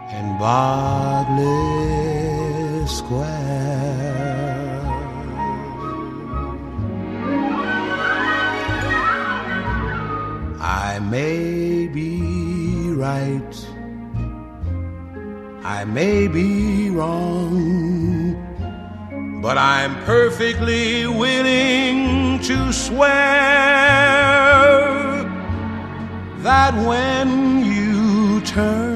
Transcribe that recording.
and Berkeley Square. I may be right, I may be wrong, but I'm perfectly willing to swear that when you turn